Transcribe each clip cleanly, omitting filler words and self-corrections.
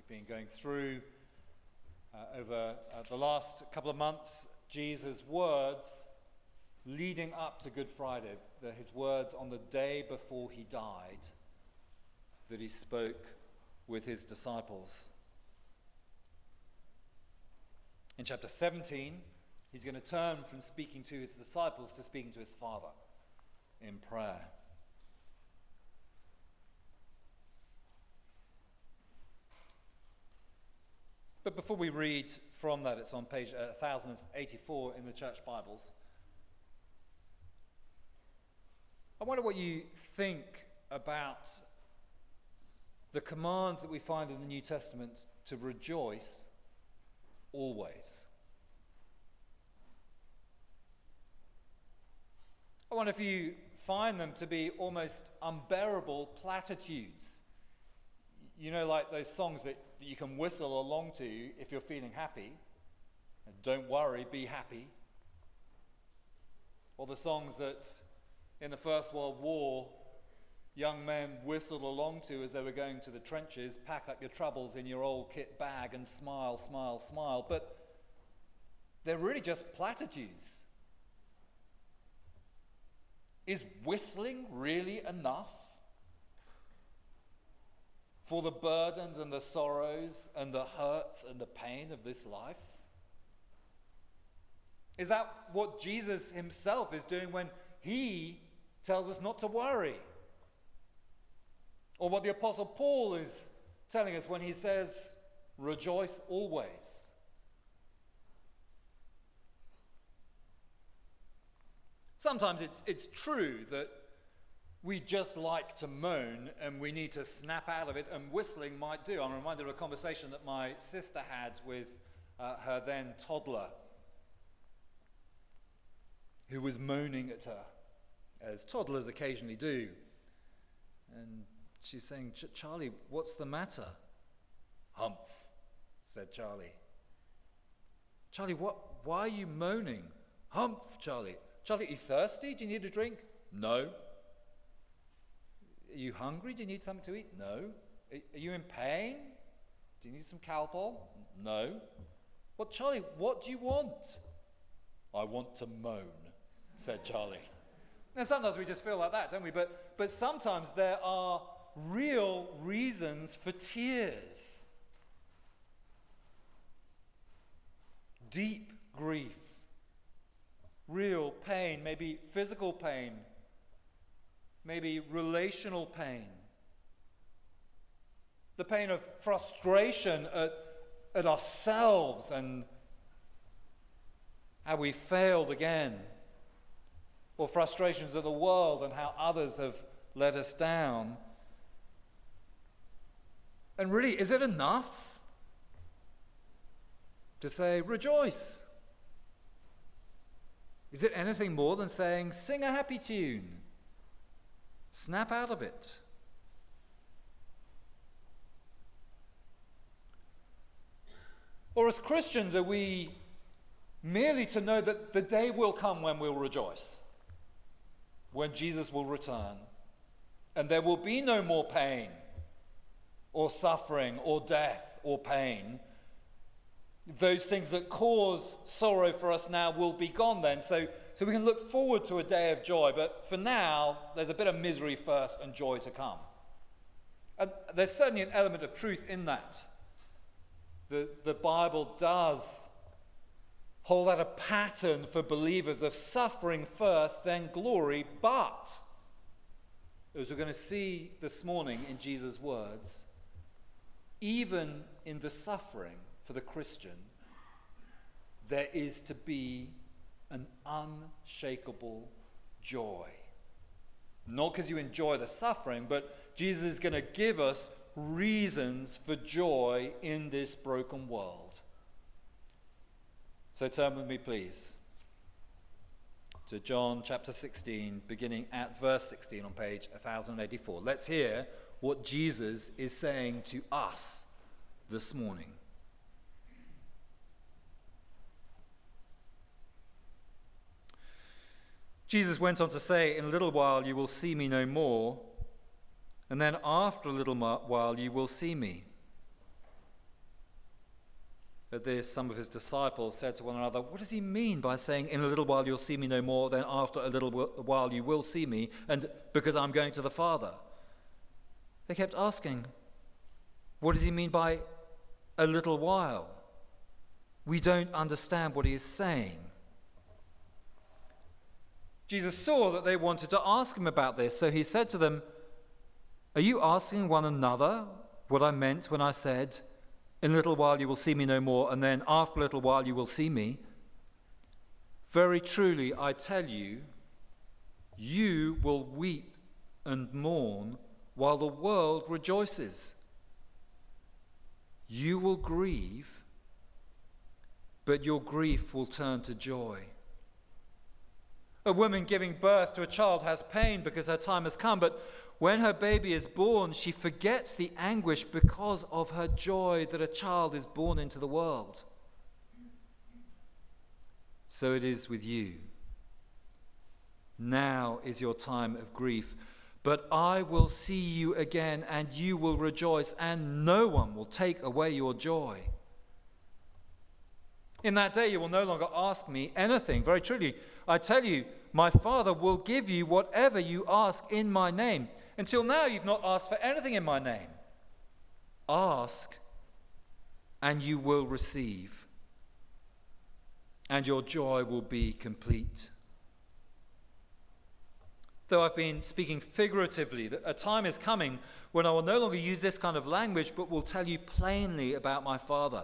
been going through over the last couple of months Jesus' words leading up to Good Friday, his words on the day before he died that he spoke with his disciples. In chapter 17, he's going to turn from speaking to his disciples to speaking to his Father in prayer. But before we read from that, it's on page 1084 in the church Bibles. I wonder what you think about the commands that we find in the New Testament to rejoice always. I wonder if you find them to be almost unbearable platitudes. You know, like those songs that you can whistle along to if you're feeling happy. Don't worry, be happy. Or the songs that in the First World War young men whistled along to as they were going to the trenches. Pack up your troubles in your old kit bag and smile, smile, smile. But they're really just platitudes. Is whistling really enough for the burdens and the sorrows and the hurts and the pain of this life? Is that what Jesus himself is doing when he tells us not to worry? Or what the Apostle Paul is telling us when he says, rejoice always? Sometimes it's true that we just like to moan and we need to snap out of it, and whistling might do. I'm reminded of a conversation that my sister had with her then toddler, who was moaning at her, as toddlers occasionally do. And she's saying, Charlie, what's the matter? Humph, said Charlie. Charlie, why are you moaning? Humph, Charlie. Charlie, are you thirsty? Do you need a drink? No. Are you hungry? Do you need something to eat? No. Are you in pain? Do you need some Calpol? No. Well, Charlie, what do you want? I want to moan, said Charlie. And sometimes we just feel like that, don't we? But sometimes there are real reasons for tears. Deep grief. Real pain, maybe physical pain, maybe relational pain. The pain of frustration at ourselves and how we failed again. Or frustrations of the world and how others have let us down. And really, is it enough to say, rejoice? Is it anything more than saying, sing a happy tune? Snap out of it. Or as Christians, are we merely to know that the day will come when we'll rejoice? When Jesus will return, and there will be no more pain or suffering or death or pain. Those things that cause sorrow for us now will be gone then. So we can look forward to a day of joy, but for now, there's a bit of misery first and joy to come. And there's certainly an element of truth in that. The Bible does hold out a pattern for believers of suffering first, then glory, but, as we're going to see this morning in Jesus' words, even in the suffering for the Christian, there is to be an unshakable joy. Not because you enjoy the suffering, but Jesus is going to give us reasons for joy in this broken world. So turn with me, please, to John chapter 16, beginning at verse 16 on page 1084. Let's hear what Jesus is saying to us this morning. Jesus went on to say, in a little while you will see me no more, and then after a little while you will see me. At this, some of his disciples said to one another, "What does he mean by saying, 'In a little while you'll see me no more, then after a little while you will see me, and because I'm going to the Father?'" They kept asking, "What does he mean by a little while? We don't understand what he is saying." Jesus saw that they wanted to ask him about this, so he said to them, "Are you asking one another what I meant when I said, 'In a little while you will see me no more, and then after a little while you will see me'? Very truly I tell you, you will weep and mourn while the world rejoices. You will grieve, but your grief will turn to joy. A woman giving birth to a child has pain because her time has come, but when her baby is born, she forgets the anguish because of her joy that a child is born into the world. So it is with you. Now is your time of grief, but I will see you again, and you will rejoice, and no one will take away your joy. In that day you will no longer ask me anything. Very truly, I tell you, my Father will give you whatever you ask in my name. Until now you've not asked for anything in my name. Ask, and you will receive, and your joy will be complete. Though I've been speaking figuratively, that a time is coming when I will no longer use this kind of language, but will tell you plainly about my Father.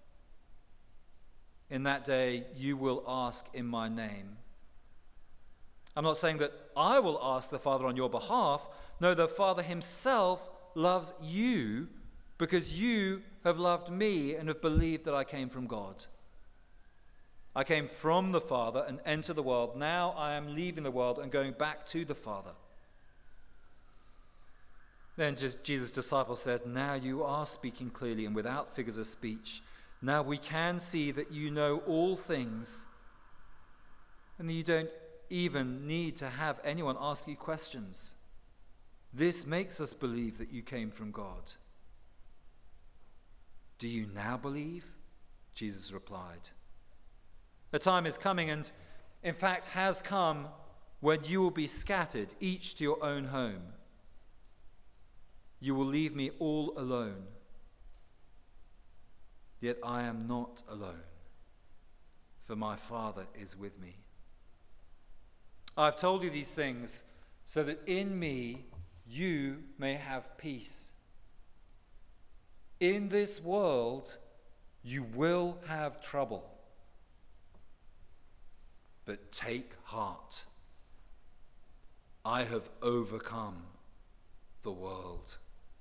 In that day, you will ask in my name. I'm not saying that I will ask the Father on your behalf. No, the Father himself loves you because you have loved me and have believed that I came from God. I came from the Father and entered the world. Now I am leaving the world and going back to the Father. Then Jesus' disciples said, "Now you are speaking clearly and without figures of speech. Now we can see that you know all things and that you don't even need to have anyone ask you questions. This makes us believe that you came from God." "Do you now believe?" Jesus replied. "A time is coming, and in fact has come, when you will be scattered, each to your own home. You will leave me all alone. Yet I am not alone, for my Father is with me. I've told you these things so that in me you may have peace. In this world you will have trouble. But take heart. I have overcome the world."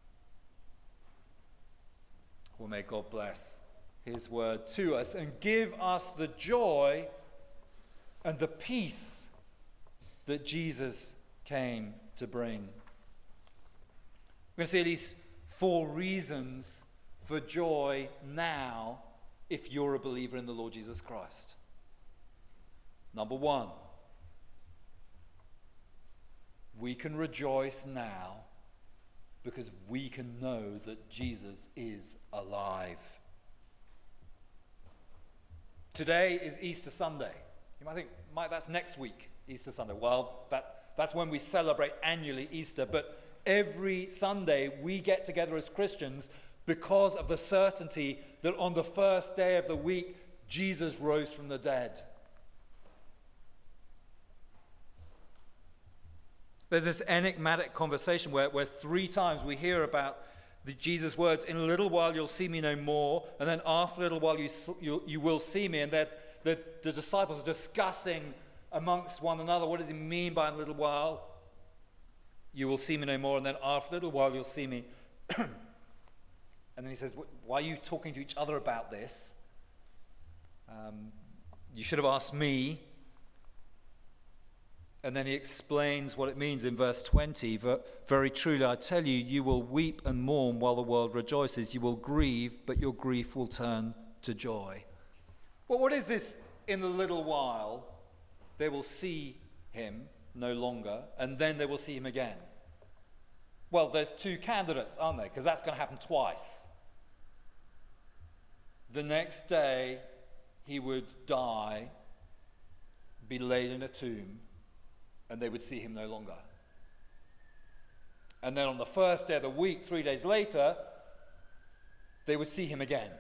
Well, may God bless his word to us and give us the joy and the peace that Jesus came to bring. We're going to see at least 4 reasons for joy now if you're a believer in the Lord Jesus Christ. Number 1, we can rejoice now because we can know that Jesus is alive. Today is Easter Sunday. You might think, Mike, that's next week, Easter Sunday. Well, that's when we celebrate annually Easter. But every Sunday we get together as Christians because of the certainty that on the first day of the week, Jesus rose from the dead. There's this enigmatic conversation where 3 times we hear about Jesus' words, "In a little while you'll see me no more," and then "after a little while you will see me," and that the disciples are discussing amongst one another, what does he mean by "in a little while you will see me no more," and then "after a little while you'll see me." And then he says, "Why are you talking to each other about this? You should have asked me." And then he explains what it means in verse 20. "Very truly, I tell you, you will weep and mourn while the world rejoices. You will grieve, but your grief will turn to joy." Well, what is this "in a little while they will see him no longer, and then they will see him again"? Well, there's 2 candidates, aren't there? Because that's going to happen twice. the next day he would die, be laid in a tomb, and they would see him no longer. And then on the first day of the week, 3 days later, they would see him again,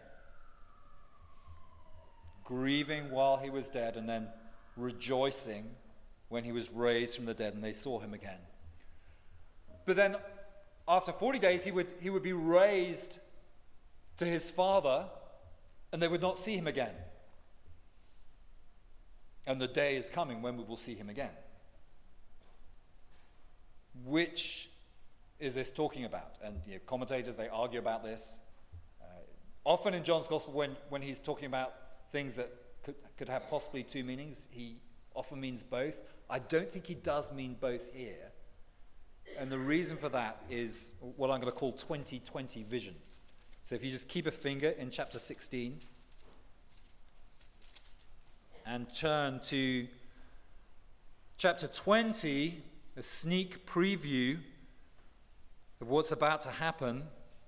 grieving while he was dead, and then rejoicing when he was raised from the dead and they saw him again. But then after 40 days, he would be raised to his Father, and they would not see him again. And the day is coming when we will see him again. Which is this talking about? And commentators, they argue about this. Often in John's Gospel, when he's talking about things that could have possibly two meanings, he often means both. I don't think he does mean both here. And the reason for that is what I'm going to call 2020 vision. So if you just keep a finger in chapter 16 and turn to chapter 20, a sneak preview of what's about to happen.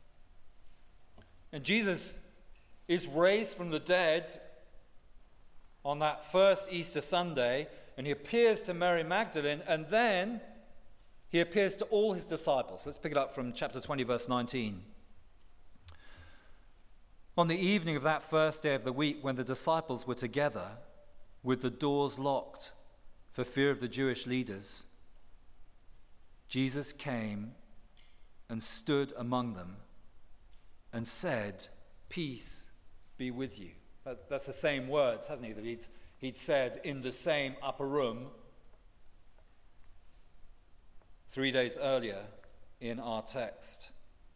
And Jesus is raised from the dead on that first Easter Sunday, and he appears to Mary Magdalene, and then he appears to all his disciples. Let's pick it up from chapter 20, verse 19. On the evening of that first day of the week, when the disciples were together with the doors locked for fear of the Jewish leaders, Jesus came and stood among them and said, "Peace be with you." That's the same words, hasn't he, that he'd said in the same upper room 3 days earlier in our text.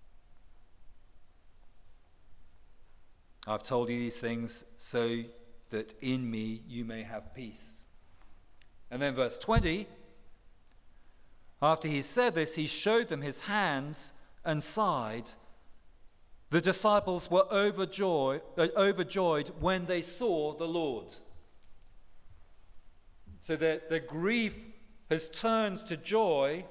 I've told you these things so that in me you may have peace. And then verse 20, after he said this, he showed them his hands and side. The disciples were overjoyed when they saw the Lord. So their grief has turned to joy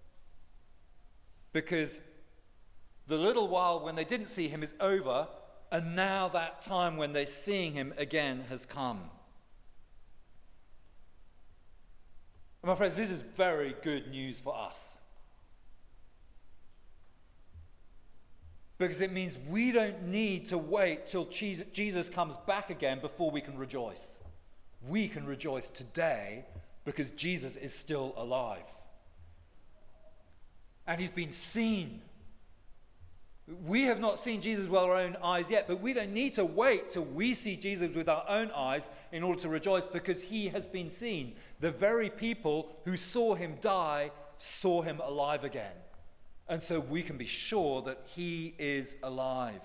because the little while when they didn't see him is over, and now that time when they're seeing him again has come. My friends, this is very good news for us. Because it means we don't need to wait till Jesus comes back again before we can rejoice. We can rejoice today because Jesus is still alive. And he's been seen. We have not seen Jesus with our own eyes yet, but we don't need to wait till we see Jesus with our own eyes in order to rejoice, because he has been seen. The very people who saw him die saw him alive again. And so we can be sure that he is alive.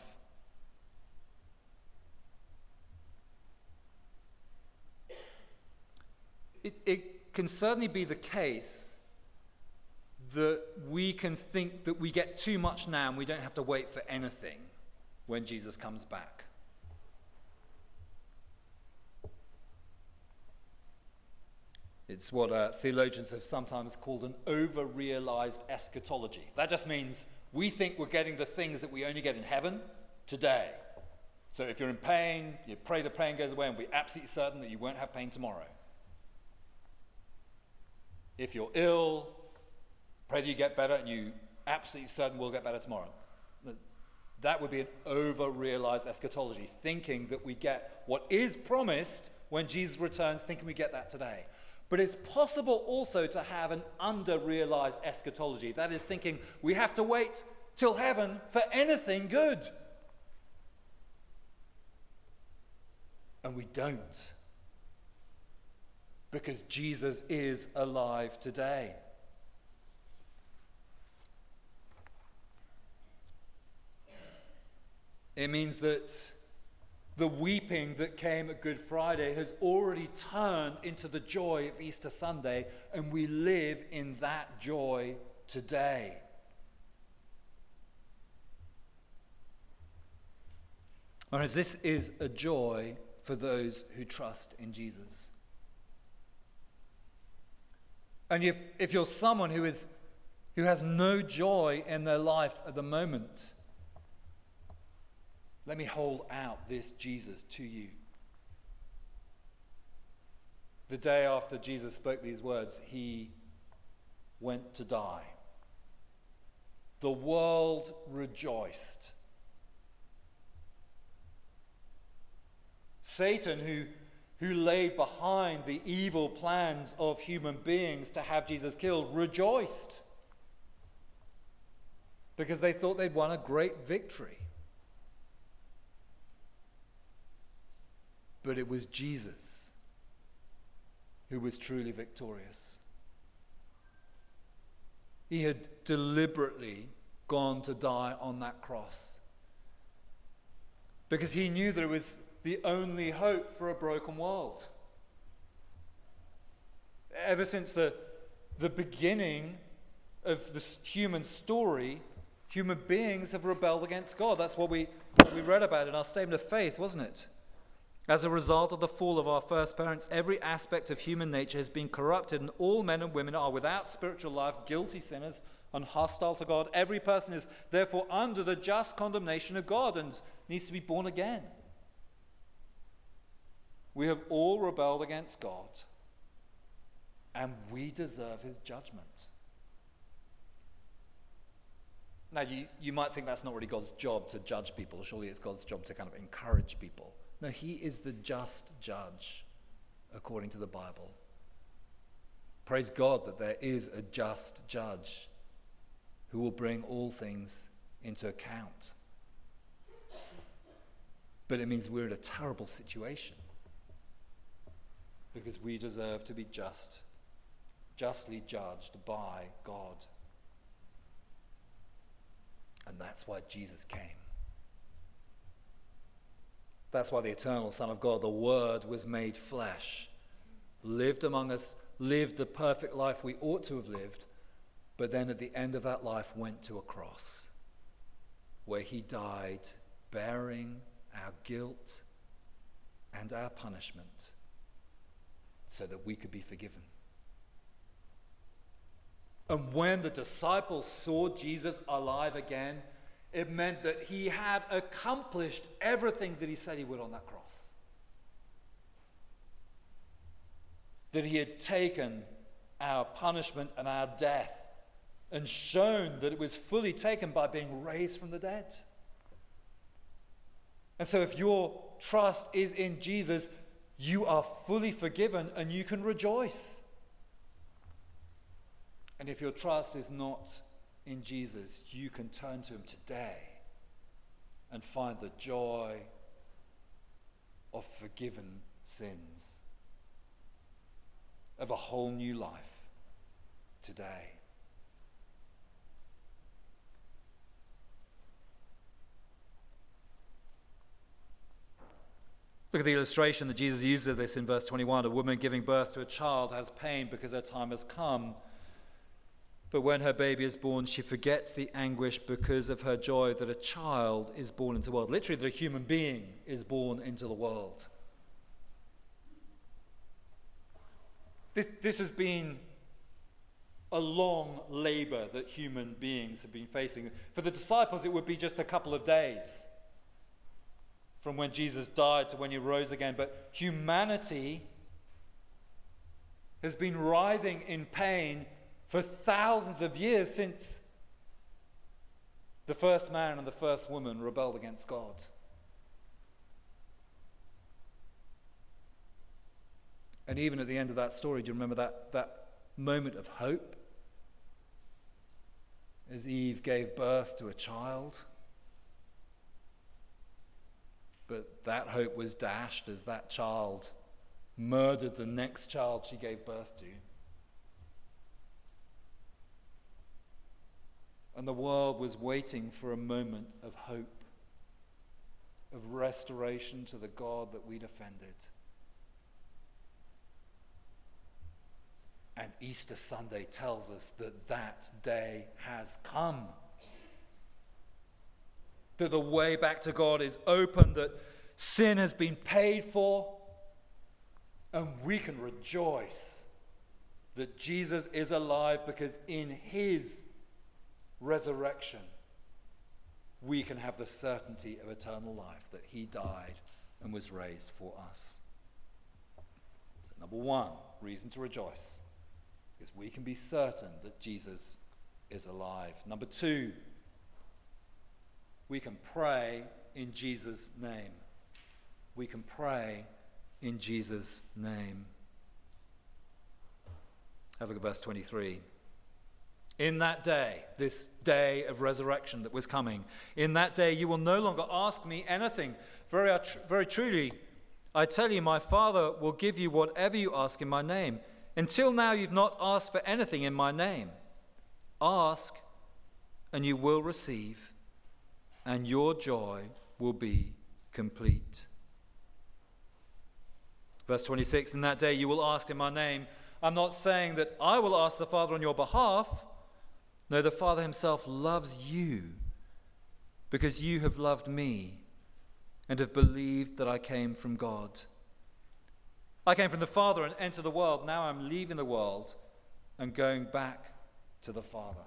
It can certainly be the case that we can think that we get too much now and we don't have to wait for anything when Jesus comes back. It's what theologians have sometimes called an over-realized eschatology. That just means we think we're getting the things that we only get in heaven today. So if you're in pain, you pray the pain goes away and be absolutely certain that you won't have pain tomorrow. If you're ill, pray that you get better and you absolutely certain will get better tomorrow. That would be an over-realized eschatology, thinking that we get what is promised when Jesus returns, thinking we get that today. But it's possible also to have an under-realized eschatology. That is thinking we have to wait till heaven for anything good. And we don't. Because Jesus is alive today. It means that the weeping that came at Good Friday has already turned into the joy of Easter Sunday, and we live in that joy today. Whereas this is a joy for those who trust in Jesus. And if you're someone who has no joy in their life at the moment, Let me hold out this Jesus to you. The day after Jesus spoke these words, he went to die. The world rejoiced. Satan, who laid behind the evil plans of human beings to have Jesus killed, rejoiced because they thought they'd won a great victory. But it was Jesus who was truly victorious. He had deliberately gone to die on that cross because he knew that it was the only hope for a broken world. Ever since the beginning of this human story, human beings have rebelled against God. That's what we read about in our statement of faith, wasn't it? As a result of the fall of our first parents, every aspect of human nature has been corrupted, and all men and women are without spiritual life, guilty sinners, and hostile to God. Every person is therefore under the just condemnation of God and needs to be born again. We have all rebelled against God, and we deserve his judgment. Now, you might think that's not really God's job to judge people. Surely it's God's job to kind of encourage people. No, he is the just judge, according to the Bible. Praise God that there is a just judge who will bring all things into account. But it means we're in a terrible situation because we deserve to be justly judged by God. And that's why Jesus came. That's why the eternal Son of God, the Word, was made flesh, lived among us, lived the perfect life we ought to have lived, but then at the end of that life went to a cross where he died bearing our guilt and our punishment so that we could be forgiven. And when the disciples saw Jesus alive again, it meant that he had accomplished everything that he said he would on that cross. That he had taken our punishment and our death and shown that it was fully taken by being raised from the dead. And so if your trust is in Jesus, you are fully forgiven and you can rejoice. And if your trust is not in Jesus, you can turn to him today and find the joy of forgiven sins, of a whole new life today. Look at the illustration that Jesus uses of this in verse 21. A woman giving birth to a child has pain because her time has come. But when her baby is born, she forgets the anguish because of her joy that a child is born into the world. Literally, that a human being is born into the world. This has been a long labor that human beings have been facing. For the disciples, it would be just a couple of days from when Jesus died to when he rose again. But humanity has been writhing in pain for thousands of years since the first man and the first woman rebelled against God. And even at the end of that story, do you remember that moment of hope? As Eve gave birth to a child. But that hope was dashed as that child murdered the next child she gave birth to. And the world was waiting for a moment of hope, of restoration to the God that we'd offended. And Easter Sunday tells us that that day has come. That the way back to God is open, that sin has been paid for, and we can rejoice that Jesus is alive because in his resurrection we can have the certainty of eternal life, that he died and was raised for us. So number one, reason to rejoice, because we can be certain that Jesus is alive. Number two, we can pray in Jesus' name. We can pray in Jesus' name. Have a look at verse 23. In that day, this day of resurrection that was coming, in that day you will no longer ask me anything. Very truly, I tell you, my Father will give you whatever you ask in my name. Until now you've not asked for anything in my name. Ask, and you will receive, and your joy will be complete. Verse 26, in that day you will ask in my name. I'm not saying that I will ask the Father on your behalf. No, the Father himself loves you because you have loved me and have believed that I came from God. I came from the Father and entered the world. Now I'm leaving the world and going back to the Father.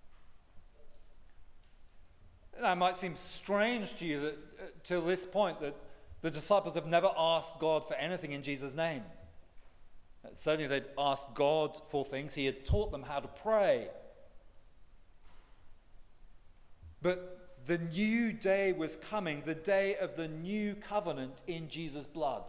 Now, it might seem strange to you that till this point that the disciples have never asked God for anything in Jesus' name. Certainly they'd asked God for things. He had taught them how to pray. But the new day was coming, the day of the new covenant in Jesus' blood,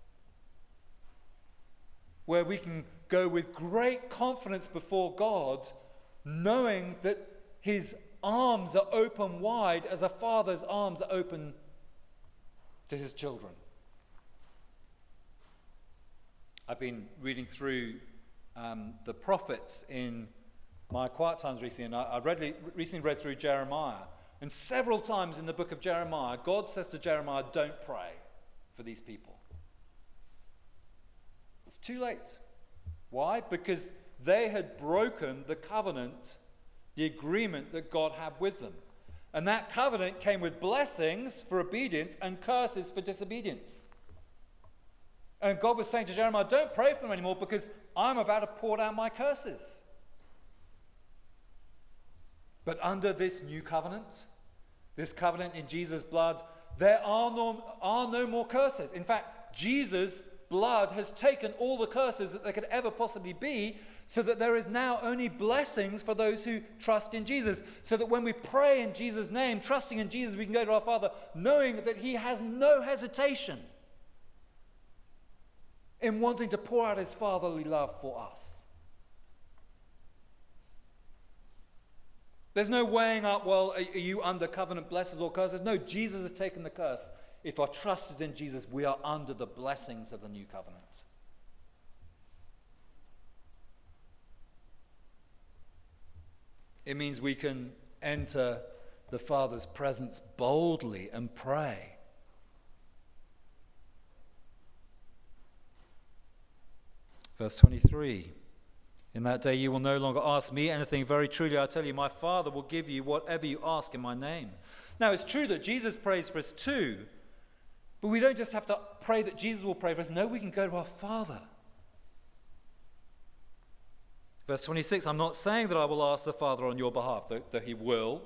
where we can go with great confidence before God, knowing that his arms are open wide as a father's arms are open to his children. I've been reading through the prophets in my quiet times recently, and I recently read through Jeremiah. And several times in the book of Jeremiah, God says to Jeremiah, don't pray for these people. It's too late. Why? Because they had broken the covenant, the agreement that God had with them. And that covenant came with blessings for obedience and curses for disobedience. And God was saying to Jeremiah, don't pray for them anymore because I'm about to pour down my curses. But under this new covenant, this covenant in Jesus' blood, there are no more curses. In fact, Jesus' blood has taken all the curses that there could ever possibly be, so that there is now only blessings for those who trust in Jesus. So that when we pray in Jesus' name, trusting in Jesus, we can go to our Father, knowing that he has no hesitation in wanting to pour out his fatherly love for us. There's no weighing up, well, are you under covenant blessings or curses? No, Jesus has taken the curse. If our trust is in Jesus, we are under the blessings of the new covenant. It means we can enter the Father's presence boldly and pray. Verse 23. In that day you will no longer ask me anything. Very truly I tell you, my Father will give you whatever you ask in my name. Now it's true that Jesus prays for us too, but we don't just have to pray that Jesus will pray for us. No, we can go to our Father. Verse 26, I'm not saying that I will ask the Father on your behalf, though he will.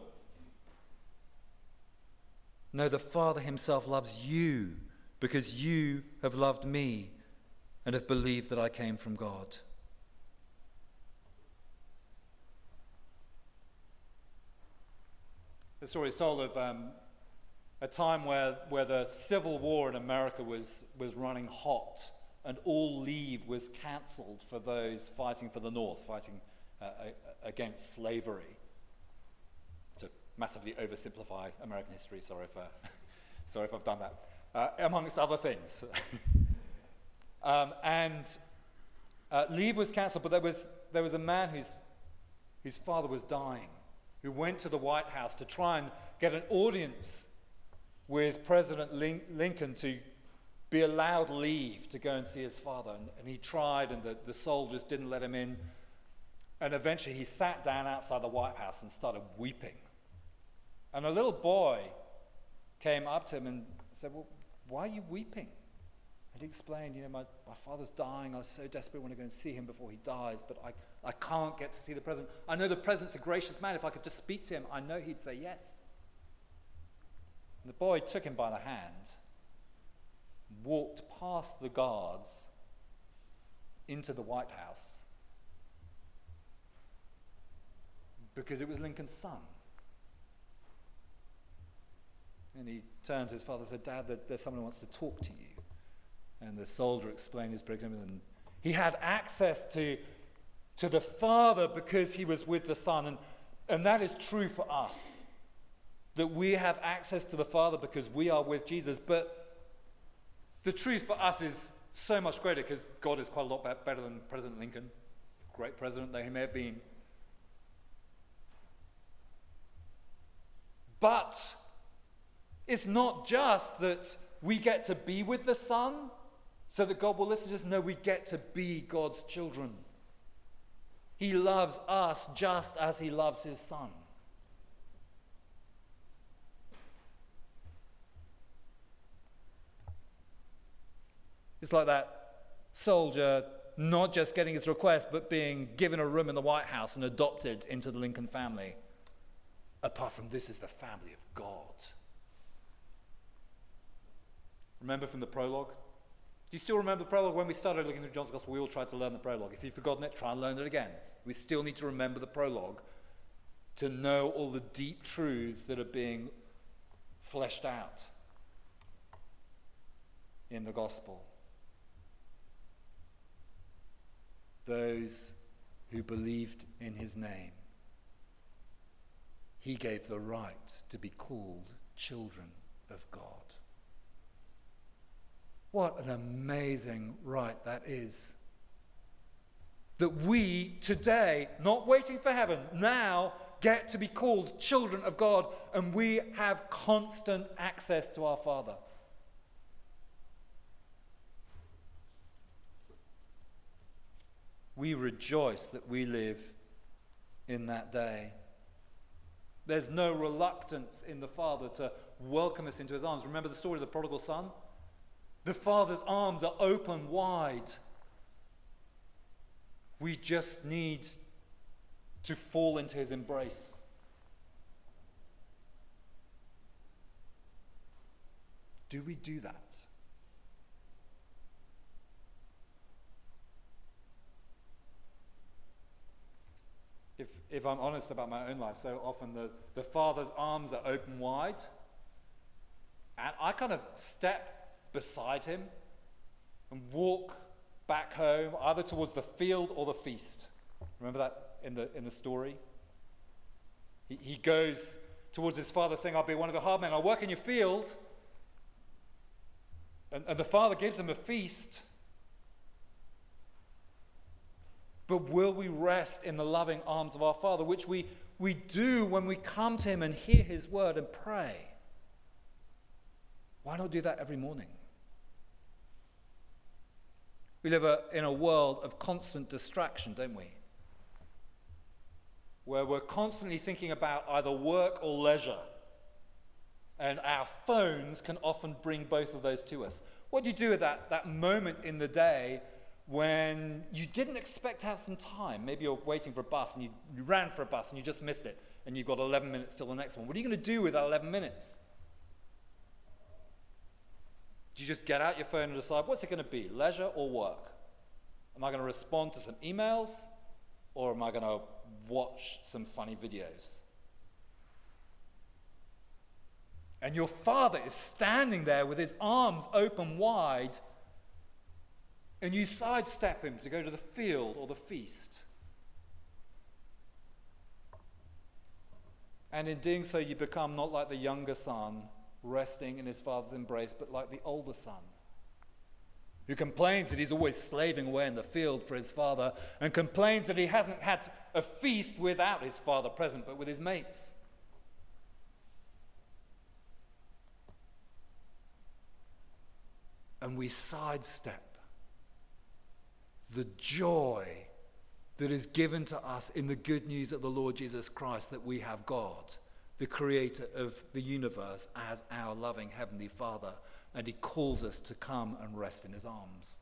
No, the Father himself loves you because you have loved me and have believed that I came from God. The story is told of a time where the Civil War in America was running hot, and all leave was cancelled for those fighting for the North, fighting against slavery. To massively oversimplify American history, sorry if I've done that, amongst other things. Leave was cancelled, but there was a man whose father was dying, who went to the White House to try and get an audience with President Lincoln to be allowed leave to go and see his father. And he tried, and the soldiers didn't let him in. And eventually he sat down outside the White House and started weeping. And a little boy came up to him and said, well, why are you weeping? And he explained, my father's dying. I so desperately want to go and see him before he dies, but I can't get to see the president. I know the president's a gracious man. If I could just speak to him, I know he'd say yes. The boy took him by the hand, walked past the guards into the White House, because it was Lincoln's son. And he turned to his father and said, "Dad, there's someone who wants to talk to you." And the soldier explained his predicament, and he had access to the Father because he was with the Son. And that is true for us, that we have access to the Father because we are with Jesus. But the truth for us is so much greater because God is quite a lot better than President Lincoln, great president that he may have been. But it's not just that we get to be with the Son so that God will listen to us. No, we get to be God's children. He loves us just as he loves his Son. It's like that soldier not just getting his request, but being given a room in the White House and adopted into the Lincoln family. Apart from this is the family of God. Remember from the prologue? Do you still remember the prologue? When we started looking through John's Gospel, we all tried to learn the prologue. If you've forgotten it, try and learn it again. We still need to remember the prologue to know all the deep truths that are being fleshed out in the Gospel. Those who believed in his name, he gave the right to be called children of God. What an amazing right that is. That we today, not waiting for heaven, now get to be called children of God, and we have constant access to our Father. We rejoice that we live in that day. There's no reluctance in the Father to welcome us into his arms. Remember the story of the prodigal son? The Father's arms are open wide. We just need to fall into his embrace. Do we do that? If I'm honest about my own life, so often the Father's arms are open wide, and I kind of step beside him and walk back home, either towards the field or the feast. Remember that in the story? He goes towards his father saying, "I'll be one of the hard men, I'll work in your field." And the Father gives him a feast. But will we rest in the loving arms of our Father, which we do when we come to him and hear his word and pray? Why not do that every morning? We live in a world of constant distraction, don't we? Where we're constantly thinking about either work or leisure. And our phones can often bring both of those to us. What do you do at that moment in the day when you didn't expect to have some time? Maybe you're waiting for a bus and you ran for a bus and you just missed it and you've got 11 minutes till the next one. What are you going to do with that 11 minutes? Do you just get out your phone and decide, what's it going to be, leisure or work? Am I going to respond to some emails, or am I going to watch some funny videos? And your Father is standing there with his arms open wide, and you sidestep him to go to the field or the feast. And in doing so, you become not like the younger son, resting in his father's embrace, but like the older son, who complains that he's always slaving away in the field for his father, and complains that he hasn't had a feast without his father present, but with his mates. And we sidestep the joy that is given to us in the good news of the Lord Jesus Christ, that we have God, the creator of the universe, as our loving heavenly Father, and he calls us to come and rest in his arms.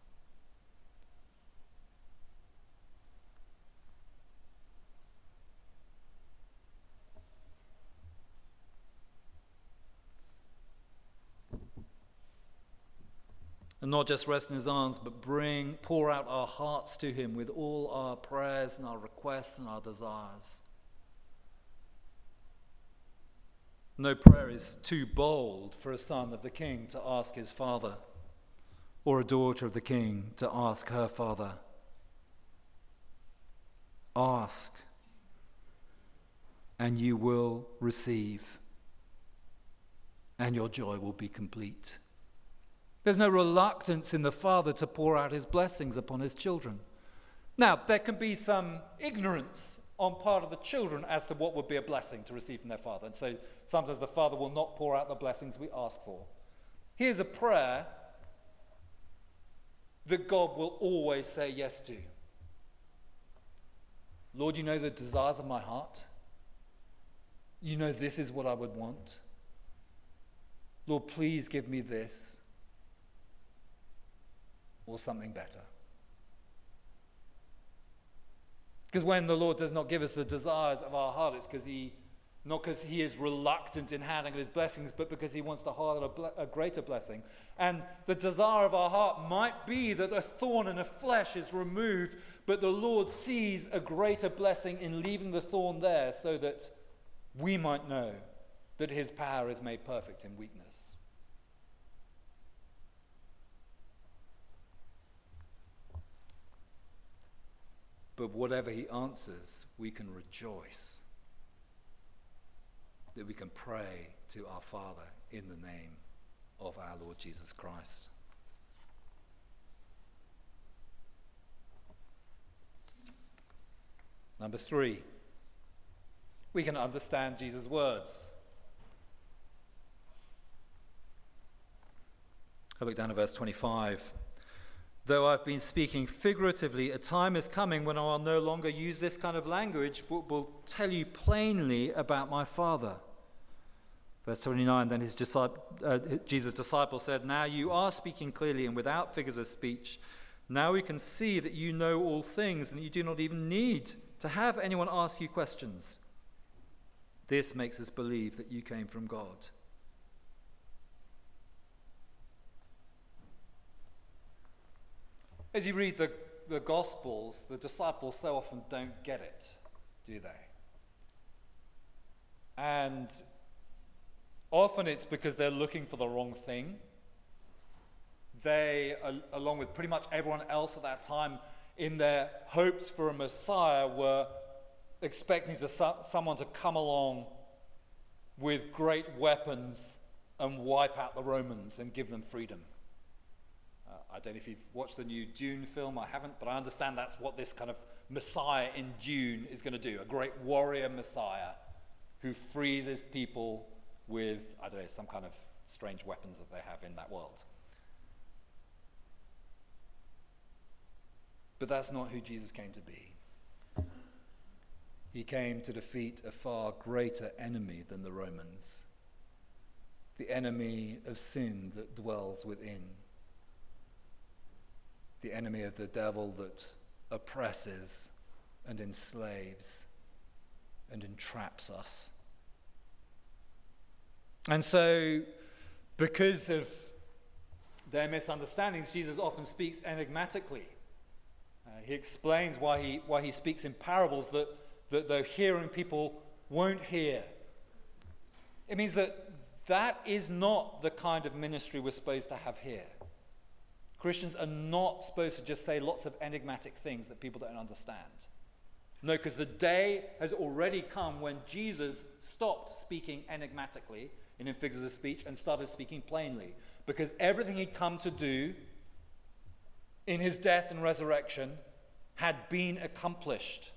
And not just rest in his arms, but pour out our hearts to him with all our prayers and our requests and our desires. No prayer is too bold for a son of the king to ask his father, or a daughter of the king to ask her father. Ask, and you will receive, and your joy will be complete. There's no reluctance in the father to pour out his blessings upon his children. Now, there can be some ignorance on part of the children as to what would be a blessing to receive from their father. And so sometimes the father will not pour out the blessings we ask for. Here's a prayer that God will always say yes to. Lord, you know the desires of my heart. You know this is what I would want. Lord, please give me this or something better. Because when the Lord does not give us the desires of our heart, it's not because he is reluctant in handing his blessings, but because he wants to harden a greater blessing. And the desire of our heart might be that a thorn in the flesh is removed, but the Lord sees a greater blessing in leaving the thorn there so that we might know that his power is made perfect in weakness. But whatever he answers, we can rejoice that we can pray to our Father in the name of our Lord Jesus Christ. Number 3, we can understand Jesus' words. I look down at verse 25. Though I've been speaking figuratively, a time is coming when I will no longer use this kind of language, but will tell you plainly about my Father. Verse 29, then Jesus' disciples said, now you are speaking clearly and without figures of speech. Now we can see that you know all things and that you do not even need to have anyone ask you questions. This makes us believe that you came from God. As you read the Gospels, the disciples so often don't get it, do they? And often it's because they're looking for the wrong thing. They, along with pretty much everyone else at that time, in their hopes for a Messiah, were expecting someone to come along with great weapons and wipe out the Romans and give them freedom. I don't know if you've watched the new Dune film. I haven't, but I understand that's what this kind of Messiah in Dune is going to do. A great warrior Messiah who frees his people with, I don't know, some kind of strange weapons that they have in that world. But that's not who Jesus came to be. He came to defeat a far greater enemy than the Romans, the enemy of sin that dwells within. The enemy of the devil that oppresses and enslaves and entraps us. And so, because of their misunderstandings, Jesus often speaks enigmatically. He explains why he speaks in parables that the hearing people won't hear. It means that is not the kind of ministry we're supposed to have here. Christians are not supposed to just say lots of enigmatic things that people don't understand. No, because the day has already come when Jesus stopped speaking enigmatically and in figures of speech and started speaking plainly. Because everything he'd come to do in his death and resurrection had been accomplished.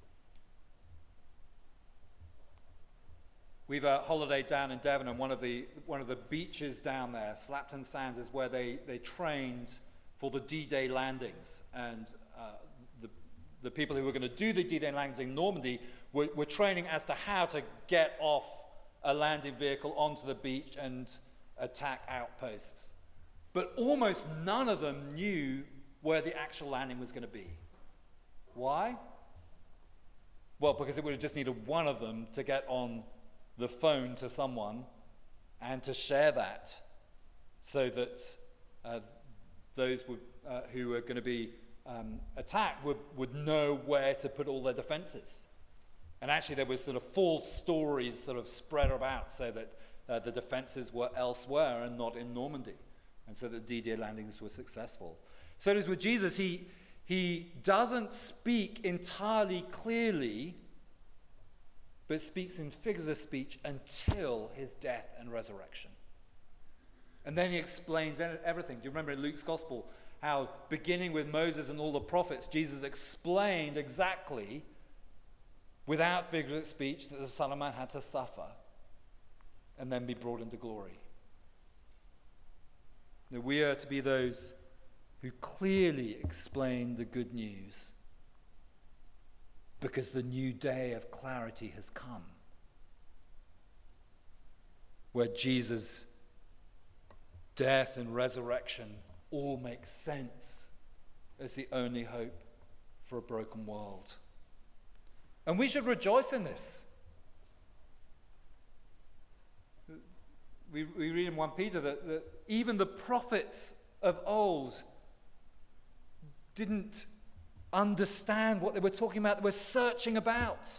We've a holiday down in Devon, and one of the beaches down there, Slapton Sands, is where they trained for the D-Day landings. And the people who were going to do the D-Day landings in Normandy were training as to how to get off a landing vehicle onto the beach and attack outposts. But almost none of them knew where the actual landing was going to be. Why? Well, because it would have just needed one of them to get on the phone to someone and to share that so that those who were going to be attacked would know where to put all their defenses. And actually there was sort of false stories sort of spread about so that the defenses were elsewhere and not in Normandy, and so that D-Day landings were successful. So it is with Jesus. He doesn't speak entirely clearly, but speaks in figures of speech until his death and resurrection. And then he explains everything. Do you remember in Luke's Gospel how, beginning with Moses and all the prophets, Jesus explained exactly, without figures of speech, that the Son of Man had to suffer and then be brought into glory. Now, we are to be those who clearly explain the good news, because the new day of clarity has come, where Jesus' death and resurrection all make sense as the only hope for a broken world. And we should rejoice in this. We read in 1 Peter that even the prophets of old didn't understand what they were talking about, they were searching about.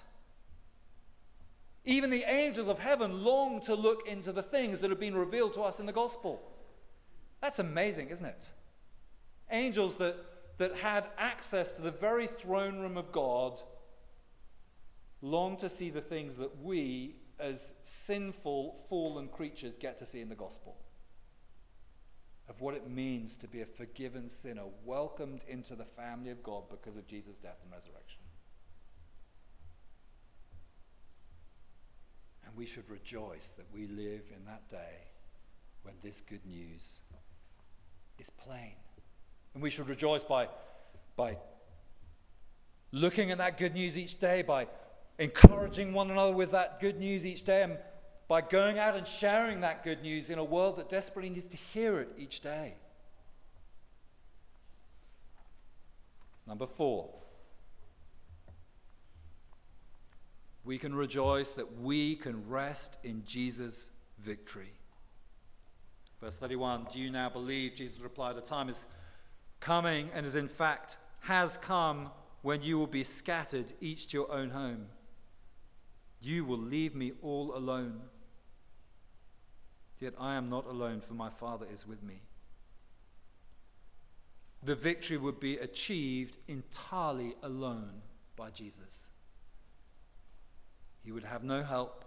Even the angels of heaven long to look into the things that have been revealed to us in the gospel. That's amazing, isn't it? Angels that had access to the very throne room of God long to see the things that we, as sinful, fallen creatures, get to see in the gospel. Of what it means to be a forgiven sinner, welcomed into the family of God because of Jesus' death and resurrection. And we should rejoice that we live in that day when this good news is plain. And we should rejoice by looking at that good news each day, by encouraging one another with that good news each day, and by going out and sharing that good news in a world that desperately needs to hear it each day. Number 4, we can rejoice that we can rest in Jesus' victory. Verse 31, do you now believe? Jesus replied, a time is coming and is in fact has come when you will be scattered, each to your own home. You will leave me all alone. Yet I am not alone, for my Father is with me. The victory would be achieved entirely alone by Jesus. He would have no help.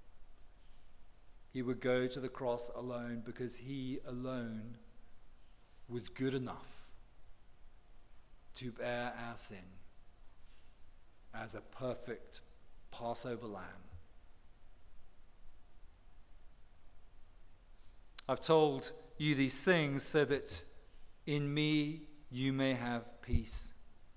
He would go to the cross alone, because he alone was good enough to bear our sin as a perfect Passover lamb. I've told you these things so that in me you may have peace.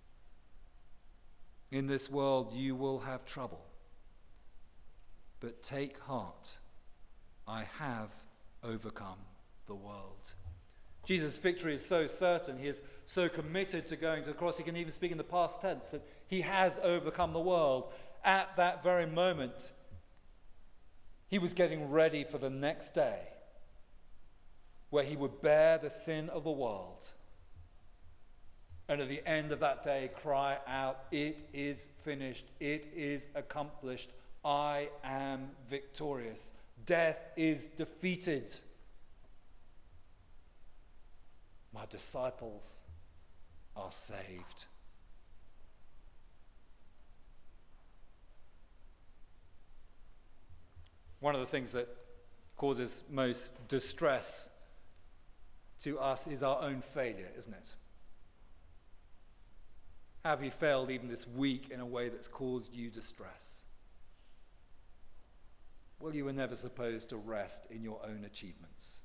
In this world you will have trouble, but take heart, I have overcome the world. Jesus' victory is so certain, he is so committed to going to the cross, he can even speak in the past tense that he has overcome the world. At that very moment, he was getting ready for the next day, where he would bear the sin of the world. And at the end of that day, cry out, it is finished, it is accomplished, I am victorious. Death is defeated. My disciples are saved. One of the things that causes most distress to us is our own failure, isn't it? Have you failed even this week in a way that's caused you distress? Well, you were never supposed to rest in your own achievements.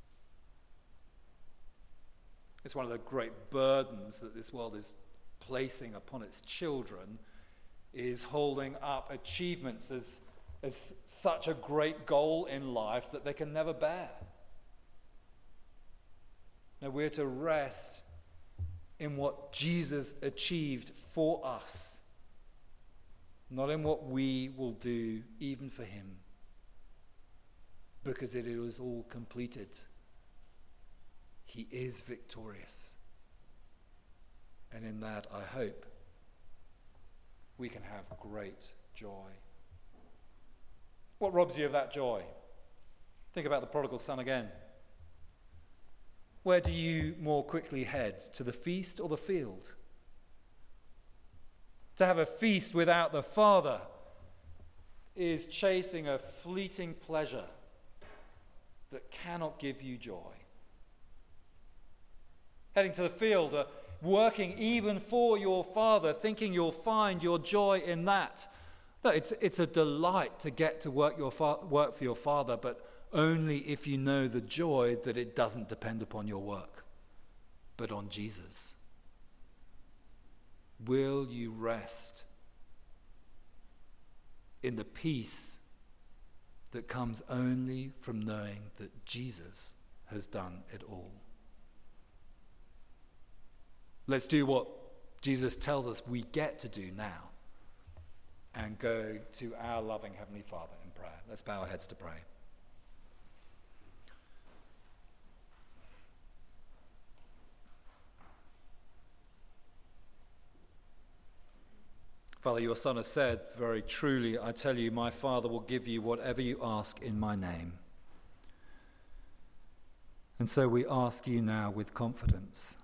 It's one of the great burdens that this world is placing upon its children, is holding up achievements as such a great goal in life that they can never bear. No, we're to rest in what Jesus achieved for us, not in what we will do even for him, because it was all completed. He is victorious. And in that, I hope we can have great joy. What robs you of that joy? Think about the prodigal son again. Where do you more quickly head, to the feast or the field? To have a feast without the Father is chasing a fleeting pleasure that cannot give you joy. Heading to the field, working even for your Father, thinking you'll find your joy in that. No, it's a delight to get to work for your Father, but only if you know the joy that it doesn't depend upon your work, but on Jesus. Will you rest in the peace that comes only from knowing that Jesus has done it all? Let's do what Jesus tells us we get to do now and go to our loving Heavenly Father in prayer. Let's bow our heads to pray. Father, your Son has said, very truly, I tell you, my Father will give you whatever you ask in my name. And so we ask you now with confidence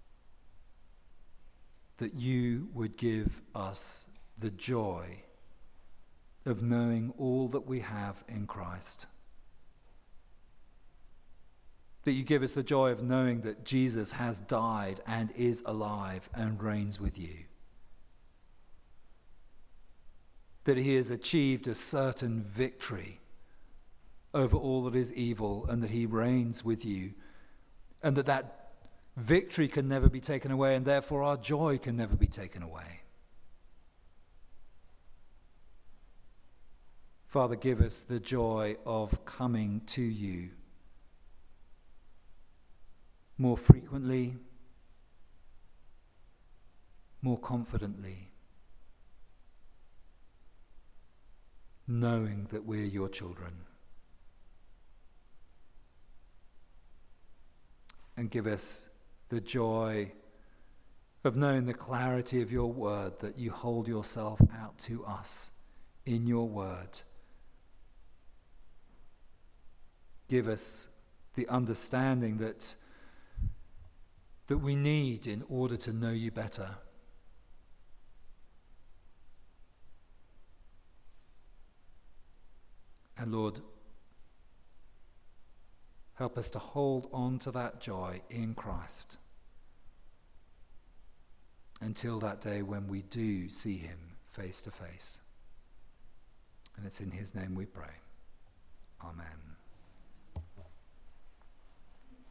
that you would give us the joy of knowing all that we have in Christ. That you give us the joy of knowing that Jesus has died and is alive and reigns with you. That he has achieved a certain victory over all that is evil and that he reigns with you, and that victory can never be taken away, and therefore our joy can never be taken away. Father, give us the joy of coming to you more frequently, more confidently, knowing that we're your children. And give us the joy of knowing the clarity of your word, that you hold yourself out to us in your word. Give us the understanding that we need in order to know you better. And Lord, help us to hold on to that joy in Christ until that day when we do see him face to face. And it's in his name we pray. Amen.